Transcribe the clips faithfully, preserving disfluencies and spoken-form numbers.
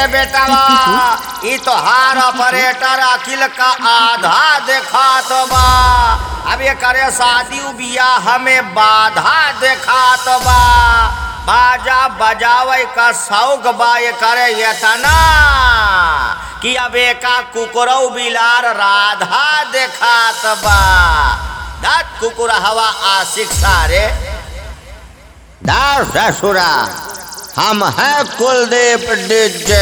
बेटावा ई तो हार ऑपरेटर अकिल का आधा देखा तो बा। अब ये करे शादी बियाह हमें बाधा देखा तो बा। बाजा बजावे का शौक बा ये करे ये तना कि अब एका कुकुरौ बिलार राधा देखा तो बा। दात कुकुर हवा आशिक सारे दास ससुरा हम हैं कुलदीप डीजे।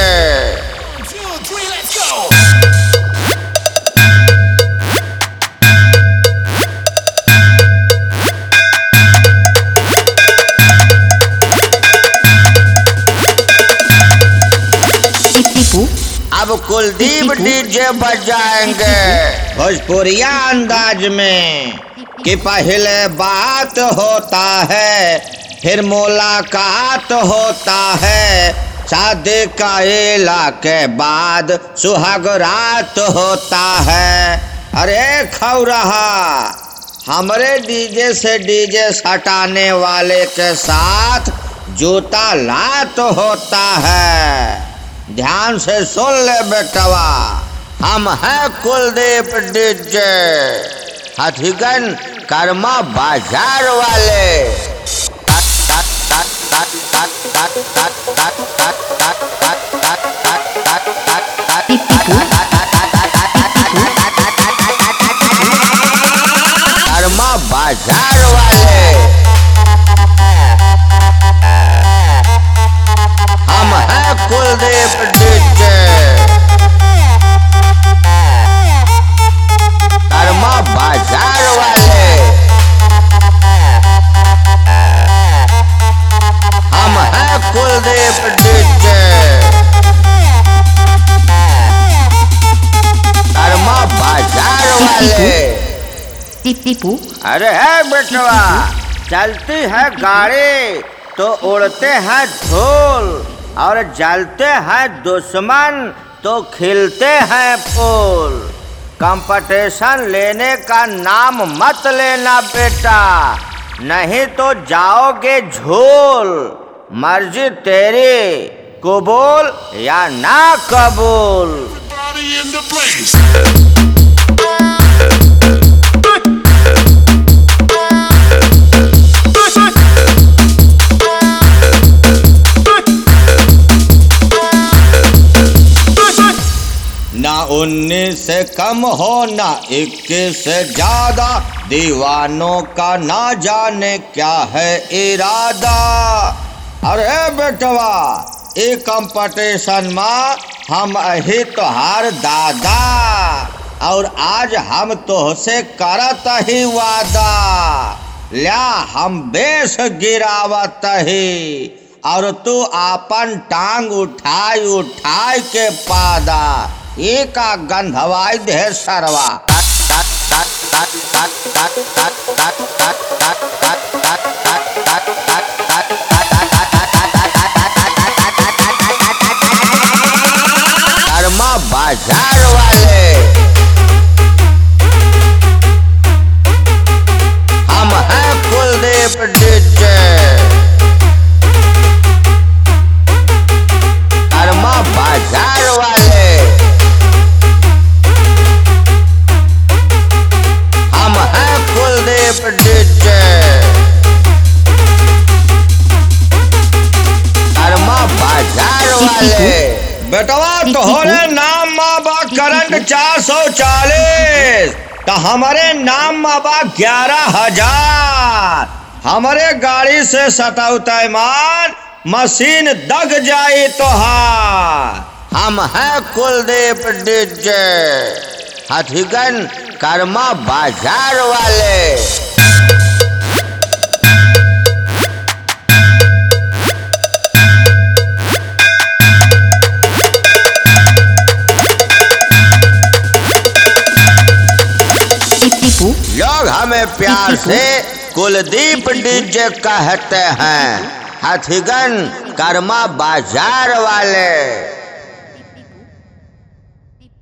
अब कुलदीप डीजे बजाएंगे भोजपुरिया अंदाज में कि पहले बात होता है फिर मुलाकात होता है, शादी का एला के बाद सुहाग रात होता है। अरे खौ रहा हमरे डीजे से डीजे सटाने वाले के साथ जूता लात होता है। ध्यान से सुन ले बेटवा हम हैं कुलदीप डीजे हाथीगन कर्मा बाजार वाले। कर्मा बाजार वाले हम हैं कुलदीप डीजे कर्मा बाजार वाले हम हैं कुलदीप डीजे कर्मा बाजार वाले। टीपू अरे है बेटवा चलती है गाड़ी तो उड़ते हैं धूल और जलते हैं दुश्मन तो खिलते हैं फूल। कंपटीशन लेने का नाम मत लेना बेटा नहीं तो जाओगे झूल। मर्जी तेरी कबूल या ना कबूल। ना उन्नीस से कम हो ना इक्कीस से ज्यादा, दीवानों का ना जाने क्या है इरादा। अरे बेटवा ए कंपटीशन में हम ही तोहार दादा और आज हम तोहसे करत ही वादा। ल्या हम बेस गिरावत ही और तू आपन टांग उठाई उठाई के पादा। एक गंधवाई दे सरवा कर्मा बाजार वाले हम हैं कुलदीप डीजे कर्मा बाजार वाले हम हैं कुलदीप डीजे कर्मा बाजार वाले। बेटवा तोहरे नाम में बा करंट चार सौ चालीस तो हमारे नाम में बा ग्यारह हजार। हमारे गाड़ी से सतौता मान मशीन दग जाई तोहार। हम हैं कुलदीप डीजे हाथीगन कर्मा बाजार वाले। लोग हमें प्यार से कुलदीप डीजे कहते हैं हाथीगन कर्मा बाजार वाले।